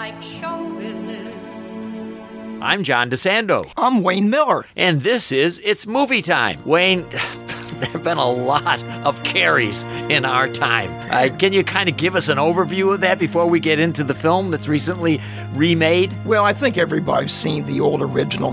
like show business. I'm John DeSando. I'm Wayne Miller. And this is It's Movie Time. Wayne, there have been a lot of Carries in our time. Can you kind of give us an overview of that before we get into the film that's recently remade? Well, I think everybody's seen the old original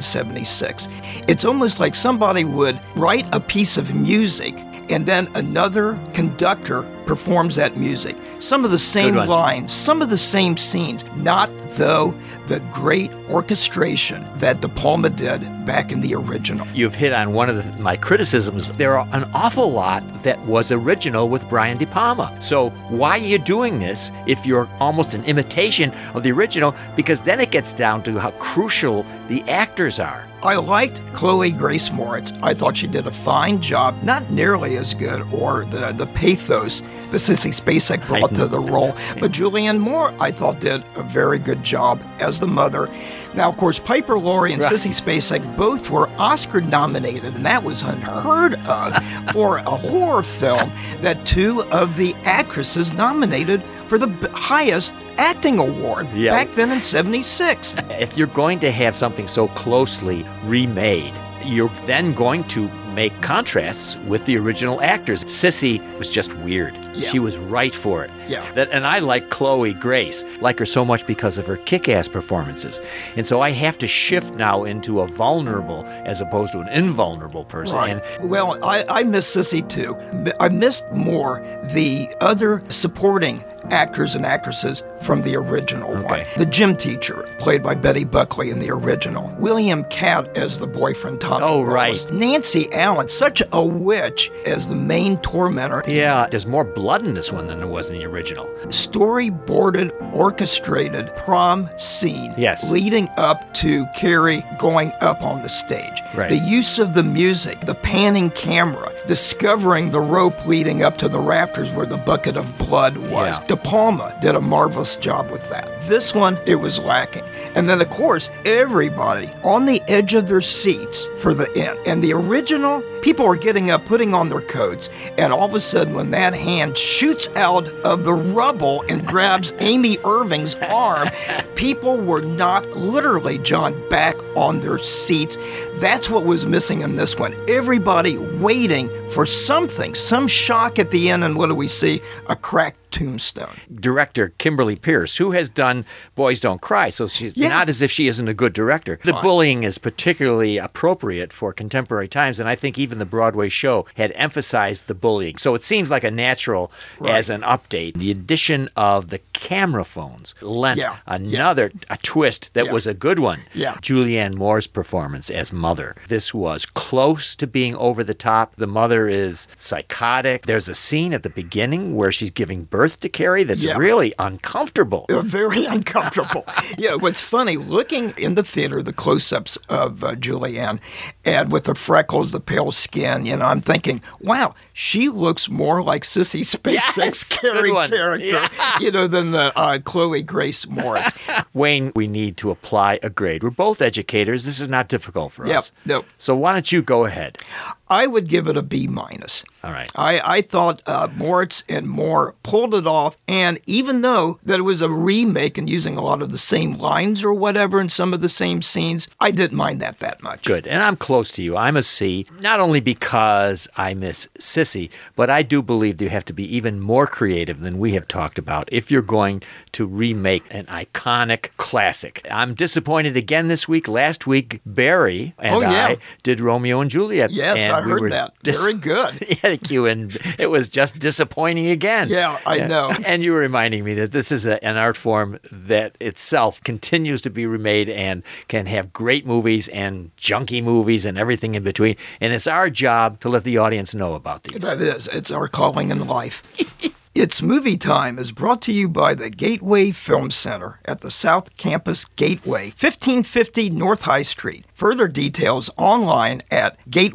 1976. It's almost like somebody would write a piece of music and then another conductor performs that music. Some of the same lines, some of the same scenes, not, though, the great orchestration that De Palma did back in the original. You've hit on one of my criticisms. There are an awful lot that was original with Brian De Palma. So why are you doing this if you're almost an imitation of the original? Because then it gets down to how crucial the actors are. I liked Chloe Grace Moritz. I thought she did a fine job, not nearly as good, or the pathos that Sissy Spacek brought to the role. But Julianne Moore, I thought, did a very good job as the mother. Now, of course, Piper Laurie and Sissy Spacek both were Oscar nominated, and that was unheard of for a horror film that two of the actresses nominated for the highest acting award back then in 76. If you're going to have something so closely remade, you're then going to make contrasts with the original actors. Sissy was just weird. Yeah. She was right for it. Yeah. And I like Chloe Grace, like her so much because of her kick-ass performances. And so I have to shift now into a vulnerable as opposed to an invulnerable person. Right. Well, I miss Sissy too. I missed more the other supporting actors and actresses from the original one. The gym teacher, played by Betty Buckley in the original. William Catt as the boyfriend, Tommy Wallace. Nancy Allen, such a witch, as the main tormentor. Yeah, there's more blood in this one than there was in the original. Storyboarded, orchestrated prom scene leading up to Carrie going up on the stage. Right. The use of the music, the panning camera, discovering the rope leading up to the rafters where the bucket of blood was. Yeah. De Palma did a marvelous job with that. This one, it was lacking. And then, of course, everybody on the edge of their seats for the end. And the original, people were getting up, putting on their coats, and all of a sudden, when that hand shoots out of the rubble and grabs Amy Irving's arm, people were knocked, literally, John, back on their seats. That's what was missing in this one. Everybody waiting for something, some shock at the end, and what do we see? A cracked tombstone. Director Kimberly Pierce, who has done Boys Don't Cry, so she's not as if she isn't a good director. The bullying is particularly appropriate for contemporary times, and I think even the Broadway show had emphasized the bullying. So it seems like a natural as an update. The addition of the camera phones lent another a twist that was a good one. Julianne Moore's performance as mother. This was close to being over the top. The mother is psychotic. There's a scene at the beginning where she's giving birth to Carrie that's really uncomfortable. Very uncomfortable. What's funny, looking in the theater, the close-ups of Julianne, and with the freckles, the pale skin, I'm thinking, wow, she looks more like Sissy Spacek's Carrie character, than the Chloe Grace Moritz. Wayne, we need to apply a grade. We're both educators. This is not difficult for us. No. So why don't you go ahead? I would give it a B-. All right. I thought Moritz and Moore pulled it off, and even though that it was a remake and using a lot of the same lines or whatever in some of the same scenes, I didn't mind that much. Good. And I'm close to you. I'm a C, not only because I miss Sissy, but I do believe you have to be even more creative than we have talked about if you're going to remake an iconic classic. I'm disappointed again this week. Last week, Barry and I did Romeo and Juliet. Yes, and I heard that. Very good. Thank you. And it was just disappointing again. Yeah, I know. And you were reminding me that this is an art form that itself continues to be remade and can have great movies and junky movies and everything in between. And it's our job to let the audience know about these. That is. It's our calling in life. It's Movie Time is brought to you by the Gateway Film Center at the South Campus Gateway, 1550 North High Street. Further details online at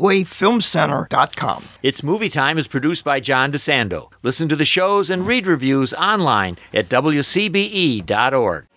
gatewayfilmcenter.com. It's Movie Time is produced by John DeSando. Listen to the shows and read reviews online at WCBE.org.